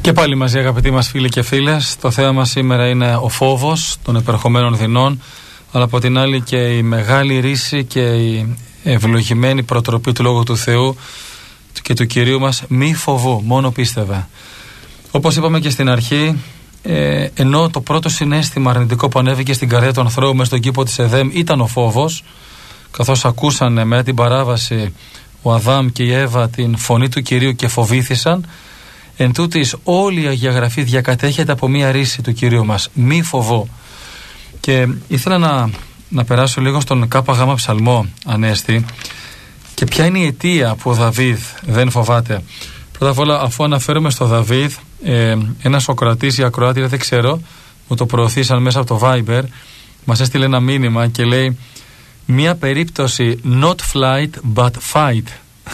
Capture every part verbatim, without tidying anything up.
Και πάλι μαζί, αγαπητοί μας φίλοι και φίλες, το θέμα μας σήμερα είναι ο φόβος των επερχομένων δεινών, αλλά από την άλλη και η μεγάλη ρίση και η ευλογημένη προτροπή του Λόγου του Θεού και του Κυρίου μας, μη φοβού, μόνο πίστευε. Όπως είπαμε και στην αρχή, ε, ενώ το πρώτο συναίσθημα αρνητικό που ανέβηκε στην καρδιά του ανθρώπου μέσα στον κήπο της Εδέμ ήταν ο φόβος, καθώς ακούσανε με την παράβαση ο Αδάμ και η Εύα την φωνή του Κυρίου και φοβήθησαν, εν τούτης όλη η Αγία Γραφή διακατέχεται από μία ρίση του Κυρίου μας, μη φοβώ. Και ήθελα να, να περάσω λίγο στον ΚΓ ψαλμό, Ανέστη, και ποια είναι η αιτία που ο Δαβίδ δεν φοβάται. Πρώτα απ' όλα, αφού αναφέρομαι στο Δαβίδ, ε, ένας Σοκρατής ή ακροάτρια, δεν ξέρω, μου το προωθήσαν μέσα από το Viber, μας έστειλε ένα μήνυμα και λέει: μία περίπτωση not flight but fight.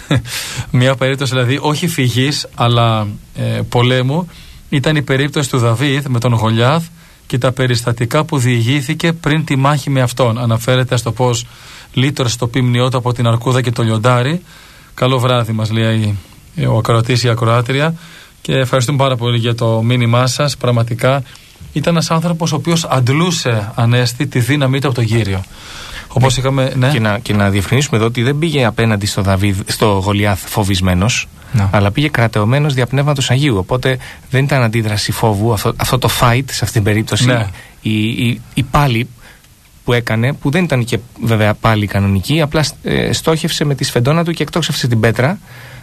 Μία περίπτωση δηλαδή όχι φυγής αλλά ε, πολέμου ήταν η περίπτωση του Δαβίδ με τον Γολιάθ και τα περιστατικά που διηγήθηκε πριν τη μάχη με αυτόν. Αναφέρεται στο πως λύτωρε στο ποιμνιό του από την αρκούδα και το λιοντάρι. Καλό βράδυ, μας λέει ο ακροατής ή η ακροάτρια, και ευχαριστούμε πάρα πολύ για το μήνυμά σας. Πραγματικά ήταν ένας άνθρωπος ο οποίος αντλούσε, Ανέστη, τη δύναμή του από τον Κύριο. Όπως ναι, είχαμε, ναι. Και, να, και να διευκρινίσουμε εδώ ότι δεν πήγε απέναντι στο, Δαβίδ, στο Γολιάθ φοβισμένος, no. αλλά πήγε κρατεωμένος δια Πνεύματος Αγίου. Οπότε δεν ήταν αντίδραση φόβου, αυτό, αυτό το fight σε αυτήν την περίπτωση. Ναι. Η, η, η πάλη που έκανε, που δεν ήταν και βέβαια πάλι κανονική, απλά ε, στόχευσε με τη σφεντόνα του και εκτόξευσε την πέτρα.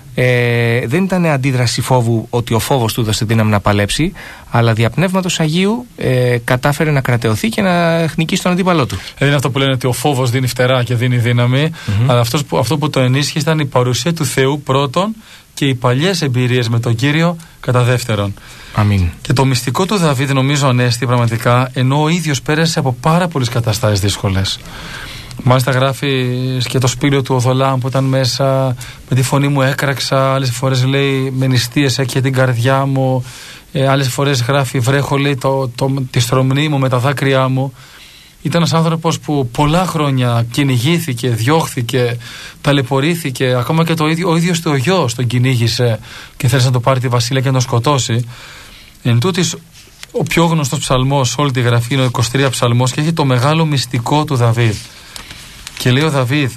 Ε, δεν ήταν αντίδραση φόβου ότι ο φόβος του έδωσε δύναμη να παλέψει, αλλά δια Πνεύματος Αγίου ε, κατάφερε να κρατεωθεί και να νικήσει τον αντίπαλό του. Δεν είναι αυτό που λένε ότι ο φόβος δίνει φτερά και δίνει δύναμη, mm-hmm. αλλά αυτός που, αυτό που το ενίσχυε ήταν η παρουσία του Θεού πρώτον και οι παλιές εμπειρίες με τον Κύριο κατά δεύτερον. Αμήν. Και το μυστικό του Δαβίδ, νομίζω, Ανέστη, πραγματικά, ενώ ο ίδιος πέρασε από πάρα πολλές καταστάσεις δύσκολες. Μάλιστα γράφει και το σπήλαιο του Οδολάμ που ήταν μέσα, με τη φωνή μου έκραξα, άλλες φορές λέει με νηστείες έκαιγε την καρδιά μου, ε, άλλες φορές γράφει βρέχω, λέει, το, το, τη στρομνή μου με τα δάκρυά μου. Ήταν ένας άνθρωπος που πολλά χρόνια κυνηγήθηκε, διώχθηκε, ταλαιπωρήθηκε, ακόμα και το ίδιο, ο ίδιος του ο γιος τον κυνήγησε και θέλησε να το πάρει τη βασίλεια και να τον σκοτώσει. Εν τούτης, ο πιο γνωστός ψαλμός όλη τη γραφή είναι ο είκοσι τρία ψαλμός και έχει το μεγάλο μυστικό του Δαβίδ. Και λέει ο Δαβίδ: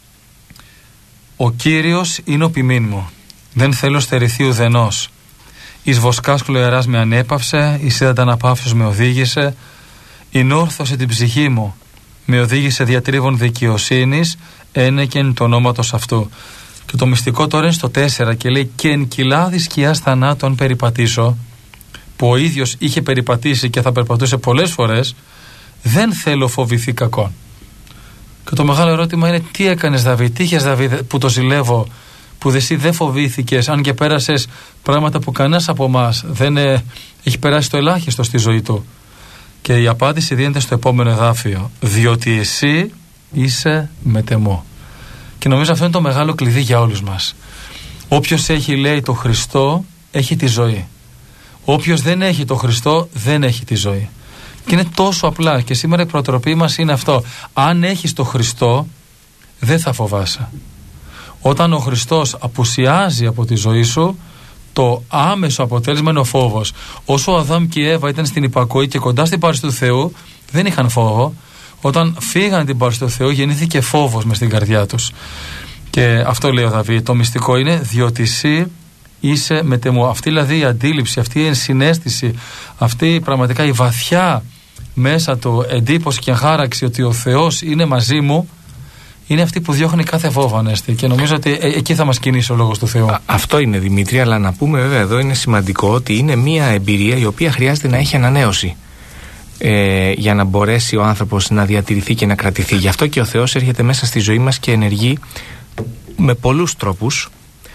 ο Κύριος είναι ο ποιμήν μου, δεν θέλω στερηθεί ουδενός. Εις βοσκάς κλωεράς με ανέπαυσε, εις ύδατα αναπαύσεως με οδήγησε, ενόρθωσε την ψυχή μου, με οδήγησε διατρίβων δικαιοσύνης, ένεκεν το ονόματος αυτού. Και το μυστικό τώρα είναι στο τέσσερα και λέει: και εν κοιλάδι σκιάς θανάτων περιπατήσω, που ο ίδιος είχε περιπατήσει και θα περπατούσε πολλές φορές, δεν θέλω φοβηθεί κακόν. Και το μεγάλο ερώτημα είναι: τι έκανες, Δαβίδ, τι είχες, Δαβίδ, που το ζηλεύω, που εσύ δεν φοβήθηκες, αν και πέρασες πράγματα που κανένας από εμάς δεν ε, έχει περάσει το ελάχιστο στη ζωή του. Και η απάντηση δίνεται στο επόμενο εδάφιο: διότι εσύ είσαι μετεμό. Και νομίζω αυτό είναι το μεγάλο κλειδί για όλους μας. Όποιος έχει, λέει, το Χριστό, έχει τη ζωή. Όποιος δεν έχει το Χριστό, δεν έχει τη ζωή. Και είναι τόσο απλά. Και σήμερα η προτροπή μας είναι αυτό: αν έχεις το Χριστό, δεν θα φοβάσαι. Όταν ο Χριστός απουσιάζει από τη ζωή σου, το άμεσο αποτέλεσμα είναι ο φόβος. Όσο ο Αδάμ και η Εύα ήταν στην υπακοή και κοντά στην παρουσία του Θεού, δεν είχαν φόβο. Όταν φύγαν την παρουσία του Θεού, γεννήθηκε φόβος μες στην καρδιά τους. Και αυτό λέει ο Δαβίδ. Το μυστικό είναι: διότι εσύ είσαι μετεμό. Αυτή δηλαδή η αντίληψη, αυτή η ενσυναίσθηση, αυτή πραγματικά η βαθιά μέσα του εντύπωση και χάραξη ότι ο Θεός είναι μαζί μου, είναι αυτή που διώχνει κάθε φόβο, Ανέστη. Και νομίζω ότι ε, εκεί θα μας κινήσει ο λόγος του Θεού. Α, αυτό είναι, Δημήτρη, αλλά να πούμε βέβαια εδώ είναι σημαντικό ότι είναι μια εμπειρία η οποία χρειάζεται να έχει ανανέωση ε, για να μπορέσει ο άνθρωπος να διατηρηθεί και να κρατηθεί. Γι' αυτό και ο Θεός έρχεται μέσα στη ζωή μας και ενεργεί με πολλούς τρόπους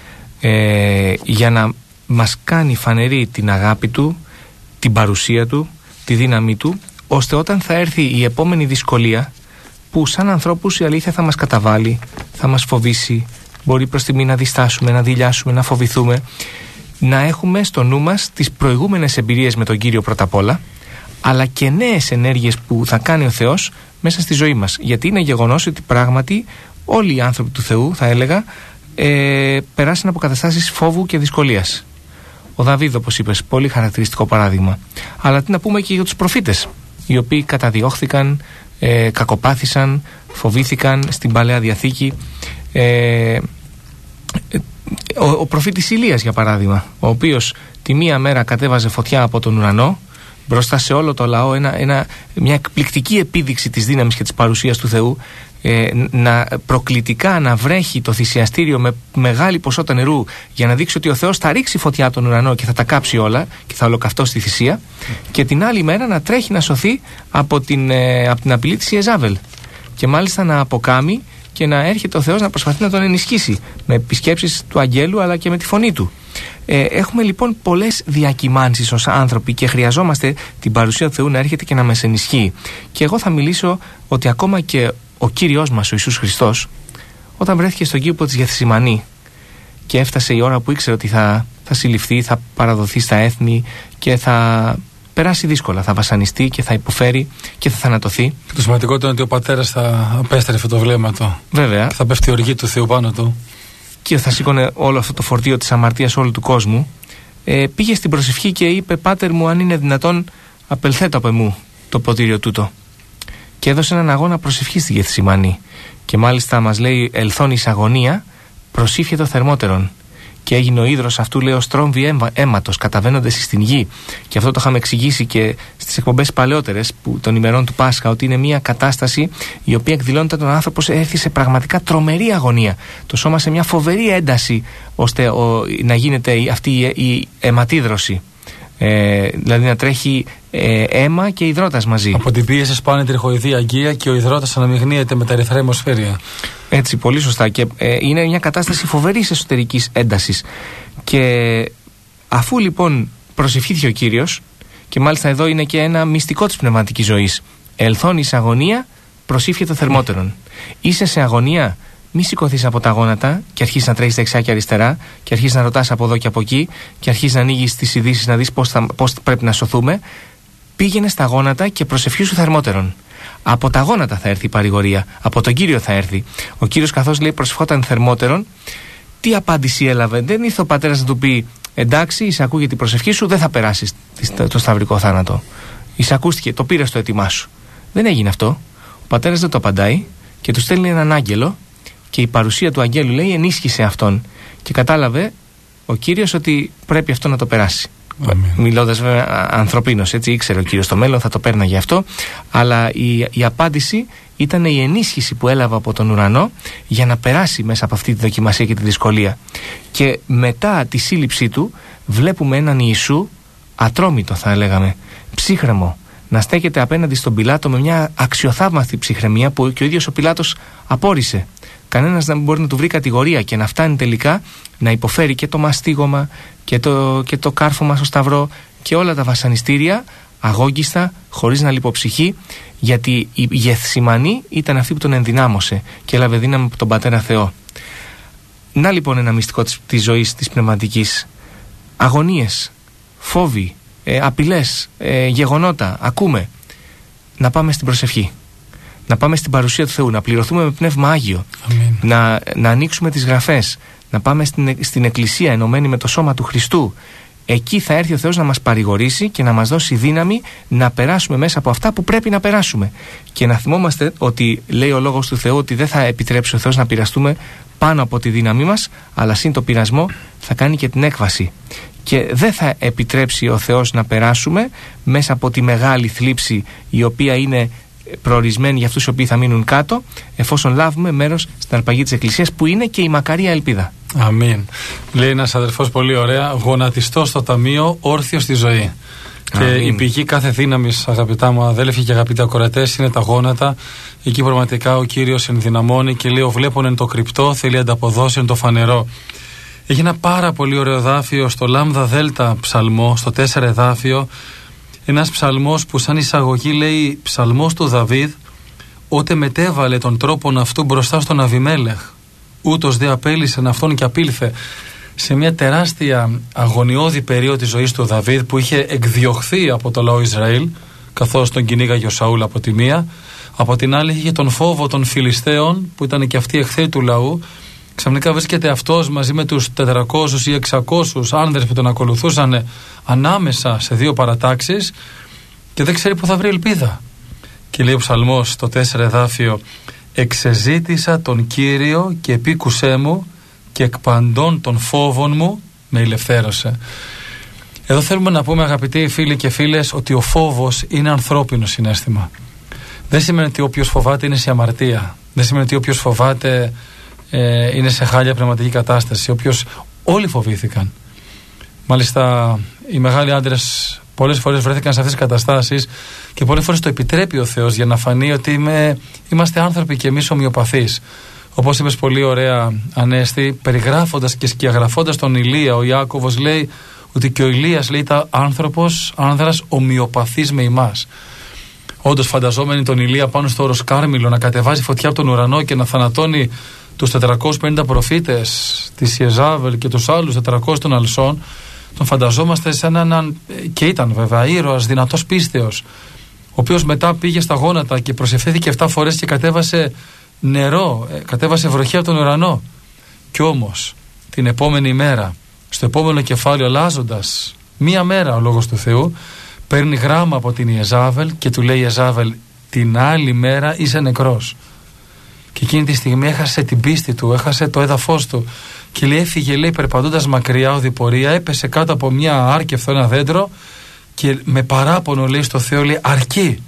ε, για να μας κάνει φανερή την αγάπη Του, την παρουσία Του, τη δύναμή Του, ώστε όταν θα έρθει η επόμενη δυσκολία, που σαν ανθρώπους η αλήθεια θα μας καταβάλει, θα μας φοβήσει, μπορεί προς τιμή να διστάσουμε, να δειλιάσουμε, να φοβηθούμε, να έχουμε στο νου μας τις προηγούμενες εμπειρίες με τον Κύριο πρώτα απ' όλα, αλλά και νέες ενέργειες που θα κάνει ο Θεός μέσα στη ζωή μας. Γιατί είναι γεγονός ότι πράγματι όλοι οι άνθρωποι του Θεού, θα έλεγα, ε, περάσαν από καταστάσεις φόβου και δυσκολίας. Ο Δαβίδ, όπως είπες, πολύ χαρακτηριστικό παράδειγμα. Αλλά τι να πούμε και για τους προφήτες, οι οποίοι καταδιώχθηκαν, ε, κακοπάθησαν, φοβήθηκαν στην Παλαιά Διαθήκη. Ε, ο, ο προφήτης Ηλίας, για παράδειγμα, ο οποίος τη μία μέρα κατέβαζε φωτιά από τον ουρανό μπροστά σε όλο το λαό, ένα, ένα, μια εκπληκτική επίδειξη της δύναμης και της παρουσίας του Θεού, ε, να προκλητικά να βρέχει το θυσιαστήριο με μεγάλη ποσότητα νερού για να δείξει ότι ο Θεός θα ρίξει φωτιά από τον ουρανό και θα τα κάψει όλα και θα ολοκαυτώσει τη θυσία, και την άλλη μέρα να τρέχει να σωθεί από την, ε, από την απειλή της Ιεζάβελ, και μάλιστα να αποκάμει και να έρχεται ο Θεός να προσπαθεί να τον ενισχύσει με επισκέψεις του αγγέλου αλλά και με τη φωνή του. Ε, έχουμε λοιπόν πολλές διακυμάνσεις ως άνθρωποι και χρειαζόμαστε την παρουσία του Θεού να έρχεται και να μας ενισχύει. Και εγώ θα μιλήσω ότι ακόμα και ο Κύριος μας, ο Ιησούς Χριστός, όταν βρέθηκε στον κήπο της Γεθσιμανή και έφτασε η ώρα που ήξερε ότι θα, θα συλληφθεί, θα παραδοθεί στα έθνη και θα περάσει δύσκολα, θα βασανιστεί και θα υποφέρει και θα θανατωθεί. Το σημαντικό είναι ότι ο πατέρας θα απέστρεφε το βλέμμα του. Βέβαια. Και θα πέφτει η οργή του Θεού πάνω του. Και θα σήκωνε όλο αυτό το φορτίο της αμαρτίας όλου του κόσμου. Ε, πήγε στην προσευχή και είπε: «Πάτερ μου, αν είναι δυνατόν, απελθέτω από εμού το ποτήριο τούτο». Και έδωσε έναν αγώνα προσευχή στη Γεθσιμανή. Και μάλιστα μας λέει: «Ελθόν εις αγωνία, προσήφιε το θερμότερον». Και έγινε ο ίδρος αυτού, λέει, ως τρόμβοι αίματος καταβαίνοντες στην γη. Και αυτό το είχαμε εξηγήσει και στις εκπομπές παλαιότερες που, των ημερών του Πάσχα, ότι είναι μια κατάσταση η οποία εκδηλώνεται τον άνθρωπο έρθει σε πραγματικά τρομερή αγωνία. Το σώμα σε μια φοβερή ένταση ώστε ο, να γίνεται αυτή η, η αιματίδρωση. Ε, δηλαδή να τρέχει ε, αίμα και υδρότας μαζί. Από την πίεση σπάνε τριχοειδή αγκία και ο υδρότας αναμειγνύεται με τα ερυθρά αιμοσφαίρια. Έτσι, πολύ σωστά. Και ε, είναι μια κατάσταση φοβερής εσωτερικής έντασης. Και αφού λοιπόν προσευχήθηκε ο Κύριος, και μάλιστα εδώ είναι και ένα μυστικό της πνευματικής ζωής, ελθόν εις αγωνία, προσήφιε το θερμότερον. Είσαι σε αγωνία, μη σηκωθείς από τα γόνατα και αρχίσεις να τρέχεις δεξιά και αριστερά και αρχίσεις να ρωτάς από εδώ και από εκεί και αρχίσεις να ανοίγεις τις ειδήσεις να δεις πώς, θα, πώς πρέπει να σωθούμε. Πήγαινε στα γόνατα και προσευχήσου θερμότερον. Από τα γόνατα θα έρθει η παρηγορία, από τον Κύριο θα έρθει. Ο Κύριος, καθώς λέει προσευχόταν θερμότερον, τι απάντηση έλαβε? Δεν ήρθε ο πατέρας να του πει: εντάξει, εισακούγεται την προσευχή σου, δεν θα περάσεις το σταυρικό θάνατο. Εισακούστηκε, το πήρες το έτοιμά σου. Δεν έγινε αυτό. Ο πατέρας δεν το απαντάει και του στέλνει έναν άγγελο, και η παρουσία του αγγέλου, λέει, ενίσχυσε αυτόν. Και κατάλαβε ο Κύριος ότι πρέπει αυτό να το περάσει. Μιλώντας βέβαια ανθρωπίνος, έτσι, ήξερε ο Κύριος το μέλλον, θα το πέρναγε αυτό, αλλά η, η απάντηση ήταν η ενίσχυση που έλαβε από τον ουρανό για να περάσει μέσα από αυτή τη δοκιμασία και τη δυσκολία. Και μετά τη σύλληψή του βλέπουμε έναν Ιησού ατρόμητο, θα λέγαμε, ψύχρεμο, να στέκεται απέναντι στον Πιλάτο με μια αξιοθαύμαστη ψυχραιμία που και ο ίδιος ο Πιλάτος απόρρισε. Κανένας δεν μπορεί να του βρει κατηγορία και να φτάνει τελικά να υποφέρει και το μαστίγωμα και το, και το κάρφωμα στο σταυρό και όλα τα βασανιστήρια αγόγγιστα, χωρίς να λιποψυχεί, γιατί η Γεθσιμανή ήταν αυτή που τον ενδυνάμωσε και έλαβε δύναμη από τον Πατέρα Θεό. Να λοιπόν ένα μυστικό της, της ζωής της πνευματικής. Αγωνίες, φόβοι, ε, απειλές, ε, γεγονότα, ακούμε. Να πάμε στην προσευχή. Να πάμε στην παρουσία του Θεού, να πληρωθούμε με Πνεύμα Άγιο, να, να ανοίξουμε τις γραφές, να πάμε στην, στην Εκκλησία ενωμένη με το σώμα του Χριστού. Εκεί θα έρθει ο Θεός να μας παρηγορήσει και να μας δώσει δύναμη να περάσουμε μέσα από αυτά που πρέπει να περάσουμε. Και να θυμόμαστε ότι λέει ο Λόγος του Θεού ότι δεν θα επιτρέψει ο Θεός να πειραστούμε πάνω από τη δύναμή μας, αλλά σύν το πειρασμό θα κάνει και την έκβαση. Και δεν θα επιτρέψει ο Θεός να περάσουμε μέσα από τη μεγάλη θλίψη, η οποία είναι προορισμένη για αυτούς οι οποίοι θα μείνουν κάτω, εφόσον λάβουμε μέρος στην αρπαγή της Εκκλησίας, που είναι και η μακαρία ελπίδα. Αμήν. Λέει ένας αδερφός πολύ ωραία: γονατιστός στο ταμείο, όρθιος στη ζωή. Αμήν. Και η πηγή κάθε δύναμης, αγαπητά μου αδέλφοι και αγαπητοί ακροατές, είναι τα γόνατα. Εκεί πραγματικά ο Κύριος ενδυναμώνει και λέει: ο βλέπων εν το κρυπτό, θέλει ανταποδώσει εν το φανερό. Έχει ένα πάρα πολύ ωραίο εδάφιο στο Λάμδα Δέλτα ψαλμό, στο τέσσερα εδάφιο. Ένας ψαλμός που σαν εισαγωγή λέει ψαλμός του Δαβίδ, ότε μετέβαλε τον τρόπον αυτού μπροστά στον Αβιμέλεχ, ούτως δε απέλυσεν αυτόν και απήλθε. Σε μια τεράστια αγωνιώδη περίοδο της ζωής του Δαβίδ, που είχε εκδιωχθεί από το λαό Ισραήλ, καθώς τον κυνήγαγε ο Σαούλ από τη μία, από την άλλη είχε τον φόβο των Φιλιστέων, που ήταν και αυτοί εχθροί του λαού, Ξαφνικά βρίσκεται αυτός μαζί με τους τετρακόσιους ή εξακόσιους άνδρες που τον ακολουθούσαν ανάμεσα σε δύο παρατάξεις και δεν ξέρει που θα βρει ελπίδα. Και λέει ο ψαλμός το τέσσερα εδάφιο: «Εξεζήτησα τον Κύριο και επίκουσέ μου και εκ παντών των φόβων μου με ελευθέρωσε». Εδώ θέλουμε να πούμε, αγαπητοί φίλοι και φίλες, ότι ο φόβος είναι ανθρώπινο συναίσθημα. Δεν σημαίνει ότι όποιος φοβάται είναι σε αμαρτία. Δεν σημαίνει ότι όποιος φοβάται ε, είναι σε χάλια πνευματική κατάσταση. Όποιος, όλοι φοβήθηκαν. Μάλιστα οι μεγάλοι άντρες πολλές φορές βρέθηκαν σε αυτές τις καταστάσεις και πολλές φορές το επιτρέπει ο Θεός για να φανεί ότι είμαι, είμαστε άνθρωποι και εμείς ομοιοπαθείς. Όπως είπες πολύ ωραία, Ανέστη, περιγράφοντας και σκιαγραφώντας τον Ηλία, ο Ιάκωβος λέει ότι και ο Ηλίας, λέει, ήταν άνθρωπος, άνδρας ομοιοπαθής με εμάς. Όντως, φανταζόμενοι τον Ηλία πάνω στο όρος Κάρμηλο να κατεβάζει φωτιά από τον ουρανό και να θανατώνει τους τετρακόσιους πενήντα προφήτες της Ιεζάβελ και τους άλλους τετρακόσιους των Αλσών, τον φανταζόμαστε σαν έναν, και ήταν βέβαια ήρωας, δυνατός πίστεως, ο οποίος μετά πήγε στα γόνατα και προσευχήθηκε εφτά φορές και κατέβασε νερό, κατέβασε βροχή από τον ουρανό. Κι όμως την επόμενη μέρα, στο επόμενο κεφάλαιο, αλλάζοντας μία μέρα ο λόγος του Θεού, παίρνει γράμμα από την Ιεζάβελ και του λέει: Ιεζάβελ, την άλλη μέρα είσαι νεκρός. Και εκείνη τη στιγμή έχασε την πίστη του, έχασε το έδαφος του και λέει, έφυγε, λέει, περπατώντας μακριά οδηπορία, έπεσε κάτω από μια άρκευθο, ένα δέντρο, και με παράπονο λέει στο Θεό, λέει: αρκεί,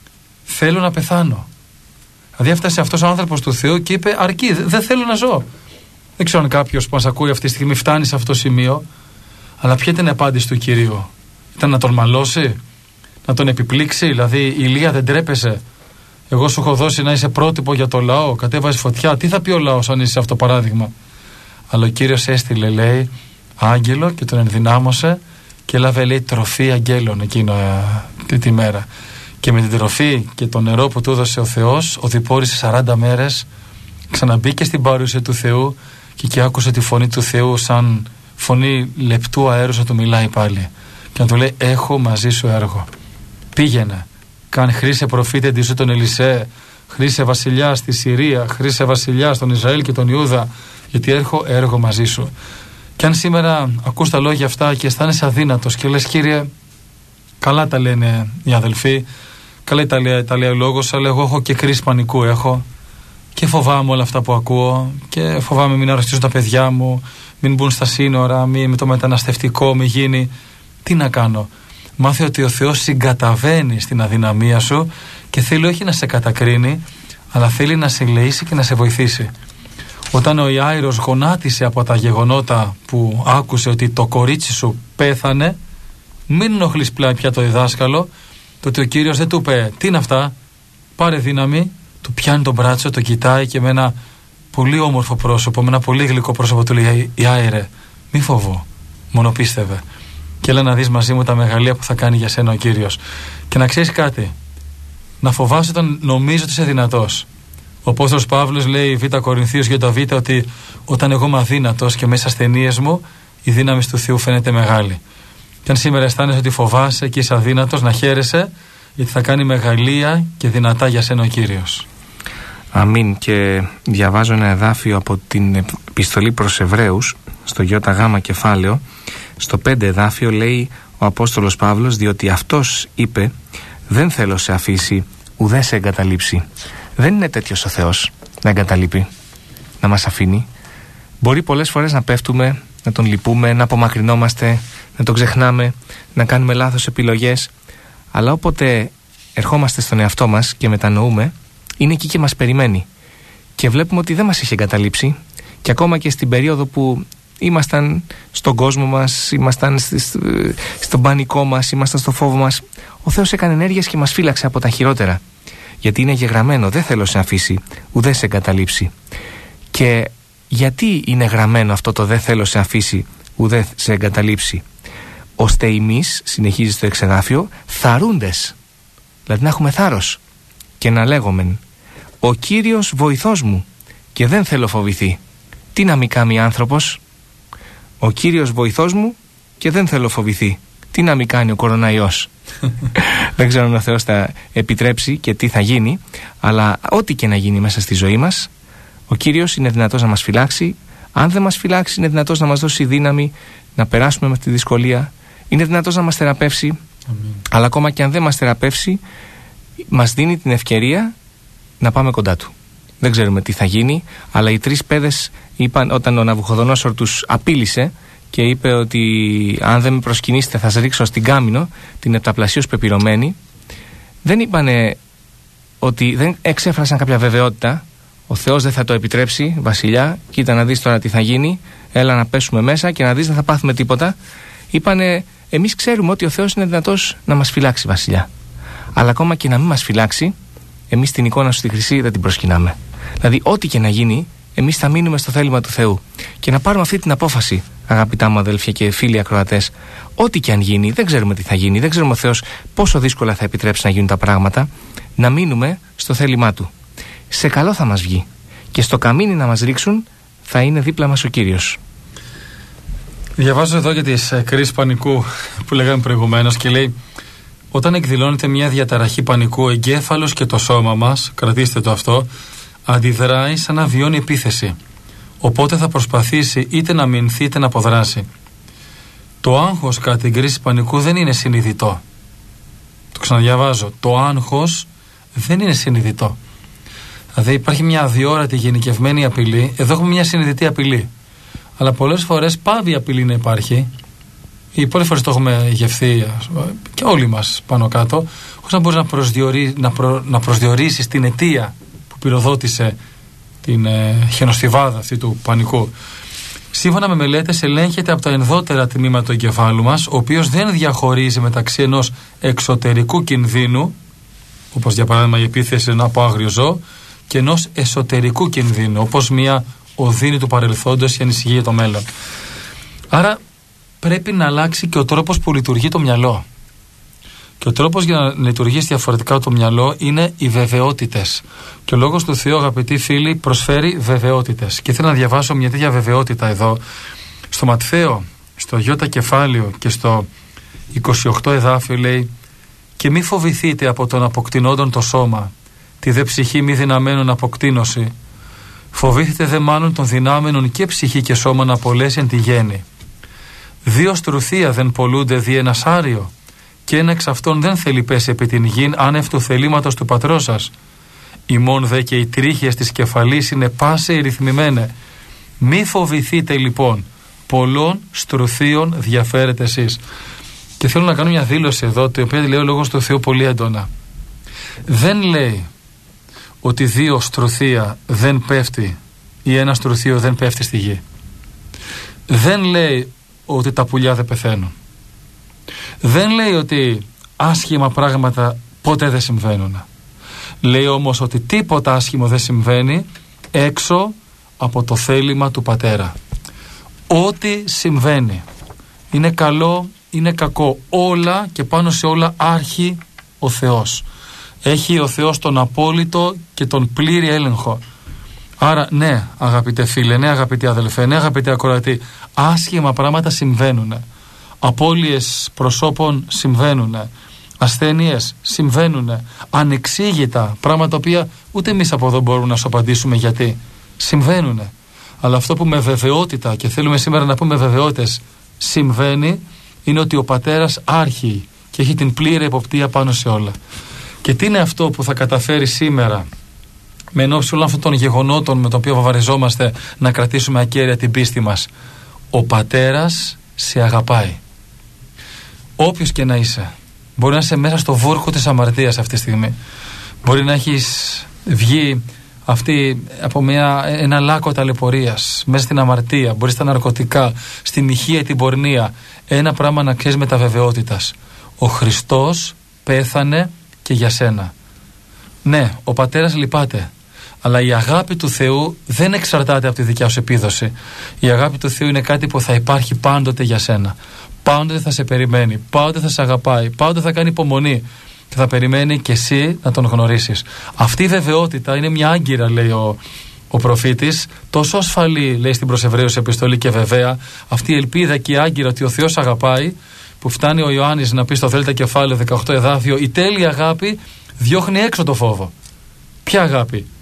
θέλω να πεθάνω. Δηλαδή έφτασε αυτός ο άνθρωπος του Θεού και είπε: αρκεί, δεν θέλω να ζω. Δεν ξέρω αν κάποιος που μας ακούει αυτή τη στιγμή φτάνει σε αυτό το σημείο, αλλά ποια ήταν η απάντηση του Κυρίου? Ήταν να τον μαλώσει, να τον επιπλήξει? Δηλαδή, Ηλία, δεν τρέπεσαι? Εγώ σου έχω δώσει να είσαι πρότυπο για το λαό, κατέβαζε φωτιά. Τι θα πει ο λαός αν είσαι αυτό παράδειγμα? Αλλά ο Κύριος έστειλε, λέει, άγγελο και τον ενδυνάμωσε και έλαβε, λέει, τροφή αγγέλων εκείνο ε, τη μέρα. Και με την τροφή και το νερό που του έδωσε ο Θεός, οδηπόρησε σαράντα μέρες, ξαναμπήκε στην παρουσία του Θεού και, και άκουσε τη φωνή του Θεού σαν φωνή λεπτού αέρου να του μιλάει πάλι. Και να του λέει: έχω μαζί σου έργο. Πήγαινε. Καν χρήσε προφήτη τη ζωή τον Ελισέ, χρήσε βασιλιά στη Συρία, χρήσε βασιλιά στον Ισραήλ και τον Ιούδα, γιατί έχω έργο μαζί σου. Και αν σήμερα ακούς τα λόγια αυτά και αισθάνεσαι αδύνατος και λες: Κύριε, καλά τα λένε οι αδελφοί, καλά τα λέει, τα λέει ο λόγος, αλλά εγώ έχω και κρίση πανικού, έχω και φοβάμαι όλα αυτά που ακούω και φοβάμαι μην αρρωστήσουν τα παιδιά μου, μην μπουν στα σύνορα, μην με το μεταναστευτικό μη γίνει. Τι να κάνω? Μάθε ότι ο Θεός συγκαταβαίνει στην αδυναμία σου και θέλει όχι να σε κατακρίνει, αλλά θέλει να σε ελεήσει και να σε βοηθήσει. Όταν ο Ιάειρος γονάτισε από τα γεγονότα που άκουσε ότι το κορίτσι σου πέθανε, μην ενοχλείς πλέον πια το διδάσκαλο, το ότι ο Κύριος δεν του είπε: τι είναι αυτά, πάρε δύναμη. Του πιάνει τον μπράτσο, το κοιτάει και με ένα πολύ όμορφο πρόσωπο, με ένα πολύ γλυκό πρόσωπο του λέει: Ιάειρε, μη φοβώ, μόνο πίστευε. Και έλα να δεις μαζί μου τα μεγαλεία που θα κάνει για σένα ο Κύριος. Και να ξέρεις κάτι, να φοβάσαι όταν νομίζω ότι είσαι δυνατός. Ο Απόστολος Παύλος λέει, Β' Κορινθίους για το Β', ότι όταν εγώ είμαι αδύνατος και μέσα ασθενείες μου, η δύναμη του Θεού φαίνεται μεγάλη. Και αν σήμερα αισθάνεσαι ότι φοβάσαι και είσαι αδύνατος, να χαίρεσαι, γιατί θα κάνει μεγαλεία και δυνατά για σένα ο Κύριος. Αμήν. Και διαβάζω ένα εδάφιο από την επιστολή προς Εβραίους, στο Ι Γ κεφάλαιο. Στο πέντε εδάφιο λέει ο Απόστολος Παύλος: διότι αυτός είπε, δεν θέλω σε αφήσει, ουδέ σε εγκαταλείψει. Δεν είναι τέτοιος ο Θεός να εγκαταλείπει, να μας αφήνει. Μπορεί πολλές φορές να πέφτουμε, να τον λυπούμε, να απομακρυνόμαστε, να τον ξεχνάμε, να κάνουμε λάθος επιλογές, αλλά όποτε ερχόμαστε στον εαυτό μας και μετανοούμε, είναι εκεί και μας περιμένει και βλέπουμε ότι δεν μας είχε εγκαταλείψει. Και ακόμα και στην περίοδο που ήμασταν στον κόσμο μας, ήμασταν στον πανικό μας, ήμασταν στο φόβο μας, ο Θεός έκανε ενέργειες και μας φύλαξε από τα χειρότερα, γιατί είναι γεγραμμένο, δεν θέλω σε αφήσει, ουδέ σε εγκαταλείψει. Και γιατί είναι γραμμένο αυτό το δεν θέλω σε αφήσει, ουδέ σε εγκαταλείψει? Ώστε εμείς, συνεχίζει στο εξεδάφιο, θαρούντες, δηλαδή να έχουμε θάρρος και να λέγομεν, ο Κύριος βοηθός μου και δεν θέλω φοβηθεί. Τι να μη κάνει άνθρωπος? Ο Κύριος βοηθός μου και δεν θέλω φοβηθεί. Τι να μη κάνει ο κοροναϊός? Δεν ξέρω αν ο Θεός θα επιτρέψει και τι θα γίνει, αλλά ό,τι και να γίνει μέσα στη ζωή μας, Ο Κύριος είναι δυνατός να μας φυλάξει. Αν δεν μας φυλάξει, είναι δυνατός να μας δώσει δύναμη να περάσουμε με τη δυσκολία. Είναι δυνατός να μας θεραπεύσει. Αμήν. Αλλά ακόμα και αν δεν μας θεραπεύσει, μας δίνει την ευκαιρία να πάμε κοντά του. Δεν ξέρουμε τι θα γίνει, αλλά οι τρεις παιδες είπαν, όταν ο Ναβουχοδονόσορ τους απείλησε και είπε ότι αν δεν με προσκυνήσετε θα σας ρίξω στην Κάμινο, την επταπλασίως πεπυρωμένη, δεν είπανε ότι δεν εξέφρασαν κάποια βεβαιότητα. Ο Θεός δεν θα το επιτρέψει, βασιλιά, κοίτα να δεις τώρα τι θα γίνει, έλα να πέσουμε μέσα και να δεις δεν θα πάθουμε τίποτα. Είπανε, εμείς ξέρουμε ότι ο Θεός είναι δυνατός να μας φυλάξει, βασιλιά. Αλλά ακόμα και να μην μας φυλάξει, εμείς την εικόνα σου στη χρυσή δεν την προσκυνάμε. Δηλαδή, ό,τι και να γίνει, εμείς θα μείνουμε στο θέλημα του Θεού. Και να πάρουμε αυτή την απόφαση, αγαπητά μου αδέλφια και φίλοι ακροατές, ό,τι και αν γίνει, δεν ξέρουμε τι θα γίνει, δεν ξέρουμε ο Θεός πόσο δύσκολα θα επιτρέψει να γίνουν τα πράγματα, να μείνουμε στο θέλημά του. Σε καλό θα μας βγει. Και στο καμίνι να μας ρίξουν, θα είναι δίπλα μας ο Κύριος. Διαβάζω εδώ για τις κρίσεις πανικού που λέγαμε προηγουμένως και λέει: όταν εκδηλώνεται μια διαταραχή πανικού, ο εγκέφαλος και το σώμα μας, κρατήστε το αυτό, αντιδράει σαν να βιώνει επίθεση. Οπότε θα προσπαθήσει είτε να μηνθεί είτε να αποδράσει. Το άγχος κατά την κρίση πανικού δεν είναι συνειδητό. Το ξαναδιαβάζω. Το άγχος δεν είναι συνειδητό. Δηλαδή υπάρχει μια αδιόρατη γενικευμένη απειλή. Εδώ έχουμε μια συνειδητή απειλή. Αλλά πολλές φορές πάβει η απειλή να υπάρχει. Ή πολλές φορές το έχουμε γευθεί και όλοι μας πάνω κάτω, χωρίς να μπορείς να, προσδιορί, να, προ, να προσδιορίσεις την αιτία που πυροδότησε την ε, χιονοστιβάδα αυτή του πανικού. Σύμφωνα με μελέτες, ελέγχεται από τα ενδότερα τμήματα του εγκεφάλου μας, ο οποίος δεν διαχωρίζει μεταξύ ενός εξωτερικού κινδύνου, όπως για παράδειγμα η επίθεση από άγριο ζώο, και ενός εσωτερικού κινδύνου, όπως μια οδύνη του παρελθόντος ή ανησυχία για το μέλλον. Άρα πρέπει να αλλάξει και ο τρόπος που λειτουργεί το μυαλό. Και ο τρόπος για να λειτουργήσει διαφορετικά το μυαλό είναι οι βεβαιότητες. Και ο λόγος του Θεού, αγαπητοί φίλοι, προσφέρει βεβαιότητες. Και θέλω να διαβάσω μια τέτοια βεβαιότητα εδώ. Στο Ματθαίο, στο Ιώτα κεφάλαιο και στο είκοσι οκτώ εδάφιο λέει: και μη φοβηθείτε από τον αποκτηνόντων το σώμα, τη δε ψυχή μη δυναμένων αποκτήνωση. Φοβήθητε δε μάλλον των δυνάμενων και ψυχή και σώμα να απολέσει εν τη γέννη. Δύο στρουθία δεν πολλούνται δι' ένα άριο, και ένα εξ αυτών δεν θέλει πέσει επί την γην άνευ του θελήματος του πατρός σας. Ημών δε και οι τρίχες της κεφαλής είναι πάσε ρυθμημένε. Μη φοβηθείτε λοιπόν, πολλών στρουθίων διαφέρετε εσείς. Και θέλω να κάνω μια δήλωση εδώ, την οποία λέει ο λόγος του Θεού πολύ έντονα. Δεν λέει ότι δύο στρουθία δεν πέφτει ή ένα στρουθίο δεν πέφτει στη γη. Δεν λέει ότι τα πουλιά δεν πεθαίνουν. Δεν λέει ότι άσχημα πράγματα ποτέ δεν συμβαίνουν. Λέει όμως ότι τίποτα άσχημο δεν συμβαίνει έξω από το θέλημα του Πατέρα. Ό,τι συμβαίνει είναι καλό, είναι κακό, όλα και πάνω σε όλα άρχει ο Θεός. Έχει ο Θεός τον απόλυτο και τον πλήρη έλεγχο. Άρα ναι, αγαπητέ φίλε, ναι αγαπητοί αδελφέ, ναι αγαπητοί ακροατοί, άσχημα πράγματα συμβαίνουν. Απώλειες προσώπων συμβαίνουν. Ασθένειες συμβαίνουν. Ανεξήγητα πράγματα τα οποία ούτε εμείς από εδώ μπορούμε να σου απαντήσουμε γιατί συμβαίνουν. Αλλά αυτό που με βεβαιότητα, και θέλουμε σήμερα να πούμε βεβαιότητες, συμβαίνει, είναι ότι ο Πατέρας άρχει και έχει την πλήρη εποπτεία πάνω σε όλα. Και τι είναι αυτό που θα καταφέρει σήμερα, με ενόψει όλων αυτών των γεγονότων με το οποίο βαβαριζόμαστε, να κρατήσουμε ακέραια την πίστη μας? Ο Πατέρας σε αγαπάει. Όποιος και να είσαι. Μπορεί να είσαι μέσα στο βούρκο της αμαρτίας αυτή τη στιγμή. Μπορεί να έχεις βγει αυτή από μια, ένα λάκκο ταλαιπωρίας, μέσα στην αμαρτία, μπορεί στα ναρκωτικά, στη μοιχεία, την πορνεία. Ένα πράγμα να ξέρεις με τα βεβαιότητας. Ο Χριστός πέθανε και για σένα. Ναι, ο Πατέρας λυπάται, αλλά η αγάπη του Θεού δεν εξαρτάται από τη δικιά σου επίδοση. Η αγάπη του Θεού είναι κάτι που θα υπάρχει πάντοτε για σένα. Πάντοτε θα σε περιμένει, πάντοτε θα σε αγαπάει, πάντοτε θα κάνει υπομονή και θα περιμένει και εσύ να τον γνωρίσεις. Αυτή η βεβαιότητα είναι μια άγκυρα, λέει ο, ο προφήτης, τόσο ασφαλή, λέει στην προς Εβραίους επιστολή, και βεβαία, αυτή η ελπίδα και η άγκυρα ότι ο Θεός αγαπάει, που φτάνει ο Ιωάννης να πει στο Δέλτα κεφάλαιο δεκαοκτώ εδάφιο, η τέλεια αγάπη διώχνει έξω το φόβο. Ποια αγάπη?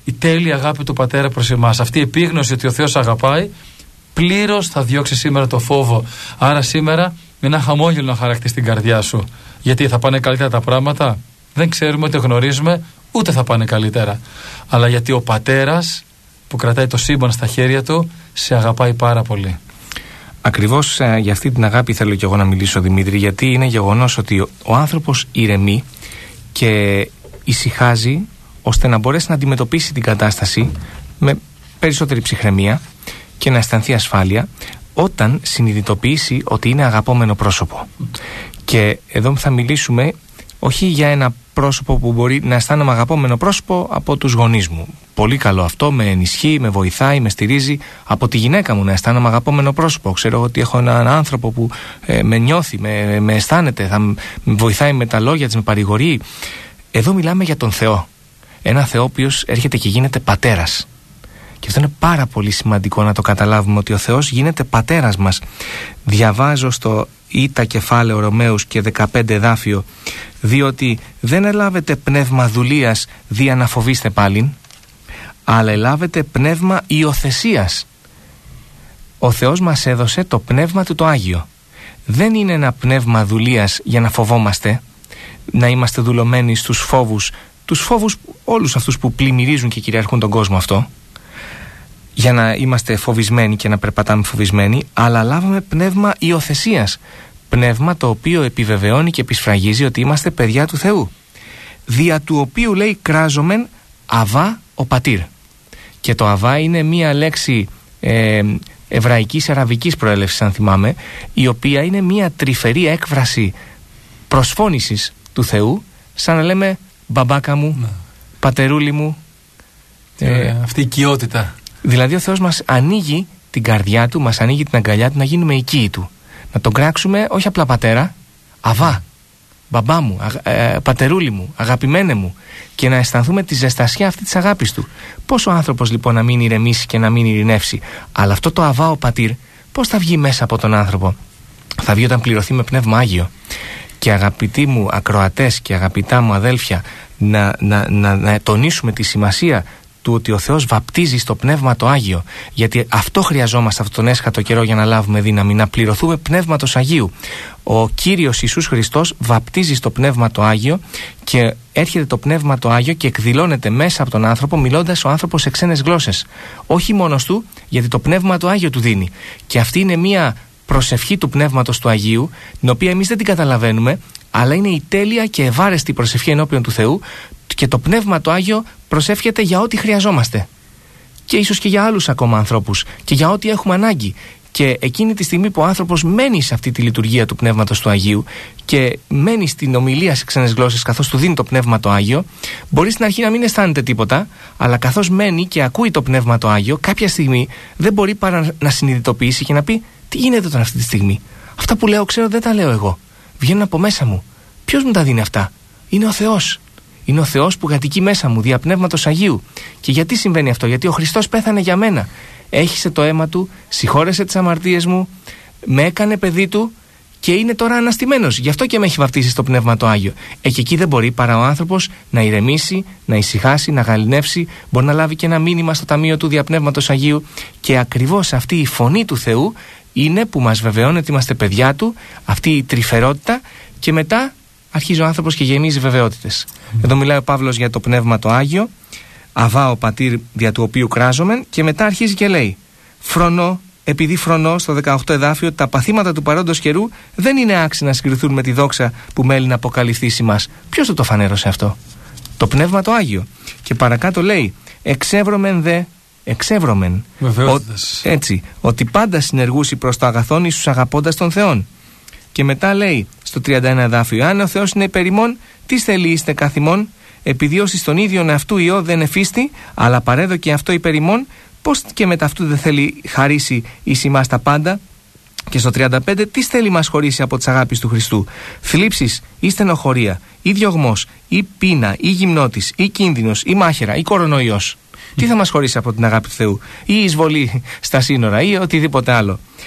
η τέλεια αγάπη του Πατέρα προς εμάς, αυτή η επίγνωση ότι ο Θεός αγαπάει, πλήρως θα διώξει σήμερα το φόβο. Άρα σήμερα με ένα χαμόγελο να χαρακτήσει την καρδιά σου. Γιατί θα πάνε καλύτερα τα πράγματα? Δεν ξέρουμε, ούτε γνωρίζουμε, ούτε θα πάνε καλύτερα. Αλλά γιατί ο Πατέρας που κρατάει το σύμπαν στα χέρια του σε αγαπάει πάρα πολύ. Ακριβώς ε, για αυτή την αγάπη θέλω και εγώ να μιλήσω, Δημήτρη, γιατί είναι γεγονός ότι ο, ο άνθρωπος ηρεμεί και ησυχάζει ώστε να μπορέσει να αντιμετωπίσει την κατάσταση με περισσότερη ψυχραιμία και να αισθανθεί ασφάλεια όταν συνειδητοποιήσει ότι είναι αγαπόμενο πρόσωπο. Και εδώ θα μιλήσουμε όχι για ένα πρόσωπο που μπορεί να αισθάνομαι αγαπόμενο πρόσωπο από τους γονείς μου. Πολύ καλό αυτό, με ενισχύει, με βοηθάει, με στηρίζει. Από τη γυναίκα μου να αισθάνομαι αγαπόμενο πρόσωπο. Ξέρω ότι έχω έναν άνθρωπο που ε, με νιώθει, με, με αισθάνεται, θα με βοηθάει με τα λόγια της, με παρηγορεί. Εδώ μιλάμε για τον Θεό. Ένα Θεό ο οποίος έρχεται και γίνεται πατέρας. Και αυτό είναι πάρα πολύ σημαντικό να το καταλάβουμε, ότι ο Θεός γίνεται πατέρας μας. Διαβάζω στο Ήτα κεφάλαιο Ρωμαίους και δεκαπέντε εδάφιο, διότι δεν ελάβετε πνεύμα δουλείας δια να φοβήστε πάλιν, αλλά ελάβετε πνεύμα υιοθεσίας. Ο Θεός μας έδωσε το πνεύμα του το Άγιο. Δεν είναι ένα πνεύμα δουλείας για να φοβόμαστε, να είμαστε δουλωμένοι στους φόβους, τους φόβους όλους αυτούς που πλημμυρίζουν και κυριαρχούν τον κόσμο αυτό, για να είμαστε φοβισμένοι και να περπατάμε φοβισμένοι, αλλά λάβαμε πνεύμα υιοθεσίας. Πνεύμα το οποίο επιβεβαιώνει και επισφραγίζει ότι είμαστε παιδιά του Θεού. Δια του οποίου, λέει, κράζομεν αβά ο πατήρ. Και το αβά είναι μία λέξη ε, εβραϊκής αραβικής προέλευσης, αν θυμάμαι, η οποία είναι μία τρυφερή έκφραση προσφώνησης του Θεού, σαν να λέμε μπαμπάκα μου, ναι, πατερούλη μου. Ε, ε, αυτή η οικειότητα. Δηλαδή ο Θεός μας ανοίγει την καρδιά του, μας ανοίγει την αγκαλιά του να γίνουμε οικοί του. Να τον κράξουμε όχι απλά πατέρα, αβά, μπαμπά μου, α, ε, πατερούλη μου, αγαπημένε μου, και να αισθανθούμε τη ζεστασιά αυτή της αγάπης του. Πώς ο άνθρωπος λοιπόν να μην ηρεμήσει και να μην ειρηνεύσει? Αλλά αυτό το αβά ο πατήρ πώς θα βγει μέσα από τον άνθρωπο? Θα βγει όταν πληρωθεί με πνεύμα Άγιο. Και αγαπητοί μου ακροατές και αγαπητά μου αδέλφια, να, να, να, να τονίσουμε τη σημασία του ότι ο Θεός βαπτίζει στο πνεύμα το Άγιο, γιατί αυτό χρειαζόμαστε αυτόν τον έσχατο καιρό για να λάβουμε δύναμη, να πληρωθούμε πνεύματος Αγίου. Ο Κύριος Ιησούς Χριστός βαπτίζει στο πνεύμα το Άγιο και έρχεται το πνεύμα το Άγιο και εκδηλώνεται μέσα από τον άνθρωπο, μιλώντας ο άνθρωπος σε ξένες γλώσσες. Όχι μόνος του, γιατί το πνεύμα το Άγιο του δίνει. Και αυτή είναι μια προσευχή του πνεύματος του Αγίου, την οποία εμείς δεν την καταλαβαίνουμε, αλλά είναι η τέλεια και ευάρεστη προσευχή ενώπιον του Θεού, και το πνεύμα το Άγιο προσεύχεται για ό,τι χρειαζόμαστε. Και ίσως και για άλλους ακόμα ανθρώπους και για ό,τι έχουμε ανάγκη. Και εκείνη τη στιγμή που ο άνθρωπος μένει σε αυτή τη λειτουργία του πνεύματος του Αγίου και μένει στην ομιλία σε ξένες γλώσσες καθώς του δίνει το πνεύμα το Άγιο, μπορεί στην αρχή να μην αισθάνεται τίποτα, αλλά καθώς μένει και ακούει το πνεύμα το Άγιο, κάποια στιγμή δεν μπορεί παρά να συνειδητοποιήσει και να πει: τι γίνεται τώρα αυτή τη στιγμή? Αυτά που λέω, ξέρω, δεν τα λέω εγώ. Βγαίνουν από μέσα μου. Ποιος μου τα δίνει αυτά? Είναι ο Θεός. Είναι ο Θεός που κατοικεί μέσα μου δια πνεύματος Αγίου. Και γιατί συμβαίνει αυτό? Γιατί ο Χριστός πέθανε για μένα. Έχισε το αίμα του, συγχώρεσε τις αμαρτίες μου, με έκανε παιδί του και είναι τώρα αναστημένος. Γι' αυτό και με έχει βαπτίσει στο πνεύμα το Άγιο. Ε, και εκεί δεν μπορεί παρά ο άνθρωπος να ηρεμήσει, να ησυχάσει, να γαληνεύσει. Μπορεί να λάβει και ένα μήνυμα στο ταμείο του δια πνεύματος Αγίου. Και ακριβώς αυτή η φωνή του Θεού είναι που μας βεβαιώνει ότι είμαστε παιδιά του, αυτή η τρυφερότητα, και μετά αρχίζει ο άνθρωπος και γεμίζει βεβαιότητες. Mm. Εδώ μιλάει ο Παύλος για το πνεύμα το Άγιο, αβά ο πατήρ δια του οποίου κράζομεν, και μετά αρχίζει και λέει: φρονώ, επειδή φρονώ στο δεκαοκτώ εδάφιο, ότι τα παθήματα του παρόντος καιρού δεν είναι άξιοι να συγκριθούν με τη δόξα που μέλει να αποκαλυφθεί σε μας. Ποιος το το φανέρωσε αυτό? Το πνεύμα το Άγιο. Και παρακάτω λέει: εξεύρωμεν δε, εξεύρωμεν. Βεβαιότητες. Έτσι, ότι πάντα συνεργούσι προς το αγαθόν εις τους αγαπώντας τον Θεόν. Και μετά λέει στο τριάντα ένα εδάφιο: αν ο Θεός είναι υπέρ ημών, τι θέλει είστε καθ' ημών? Επειδή όσοι στον ίδιον αυτού ιό δεν εφίστη, αλλά παρέδοκε αυτό υπέρ ημών, πώς και μετά αυτού δεν θέλει χαρίσει εις ημάς τα πάντα? Και στο τριάντα πέντε: τι θέλει μας χωρίσει από τις αγάπης του Χριστού? Θλίψεις ή στενοχωρία, ή διωγμός, ή πείνα, ή γυμνότης, ή κίνδυνος, ή μάχαιρα, ή κορονοϊός. Τι θα μας χωρίσει από την αγάπη του Θεού? Ή εισβολή στα σύνορα, ή οτιδήποτε άλλο.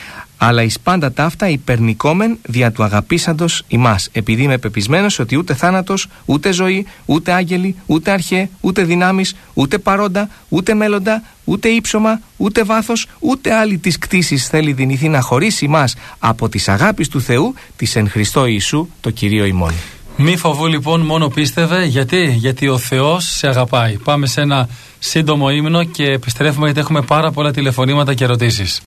αλλά εις πάντα ταύτα υπερνικόμεν δια του αγαπήσαντος ημάς, επειδή είμαι πεπισμένος ότι ούτε θάνατος, ούτε ζωή, ούτε άγγελοι, ούτε αρχαί, ούτε δυνάμεις, ούτε παρόντα, ούτε μέλλοντα, ούτε ύψωμα, ούτε βάθος, ούτε άλλη της κτήσης θέλει δυνηθεί να χωρίσει ημάς από της αγάπης του Θεού, της εν Χριστώ Ιησού το Κυρίο ημών. Μη φοβού λοιπόν, μόνο πίστευε. Γιατί? Γιατί ο Θεός σε αγαπάει. Πάμε σε ένα σύντομο ύμνο και επιστρέφουμε, γιατί έχουμε πάρα πολλά τηλεφωνήματα και ερωτήσεις.